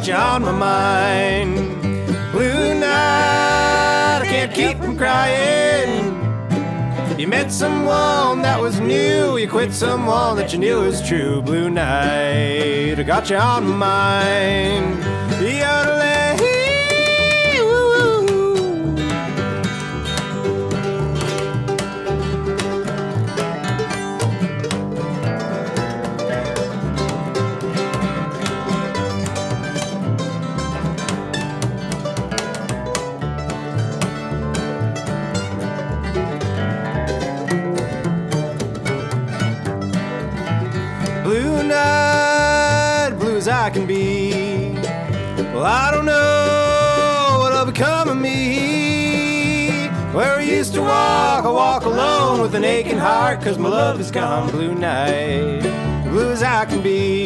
got you on my mind. Blue night, I can't keep from crying. You met someone that was new, you quit someone that you knew was true. Blue night, I got you on my mind. Yodelay, woo-woo. Blue night, blue as I can be. Well, I don't know what'll become of me. Where I used to walk, I walk alone with an aching heart, 'cause my love is gone. Blue night, blue as I can be.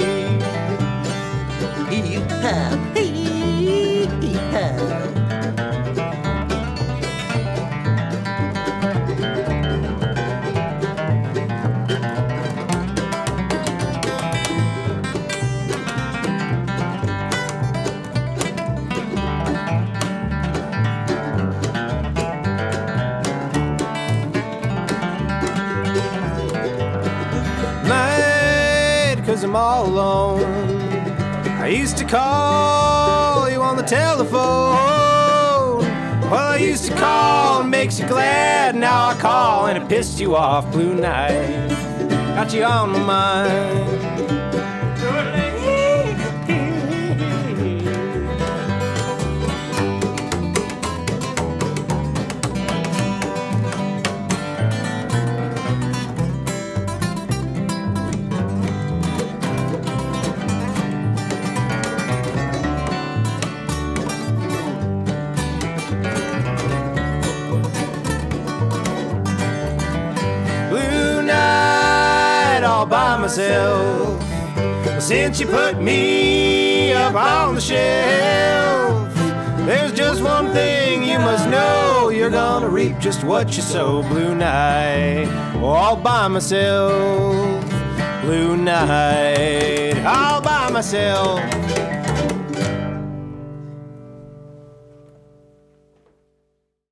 Night, 'cause I'm all alone. I used to call you on the telephone. Well, I used to call and makes you glad. Now I call and it pissed you off. Blue night, got you on my mind. All by myself. Well, since you put me up on the shelf, there's just one thing you must know. You're gonna reap just what you sow. Blue night, all by myself. Blue night, all by myself.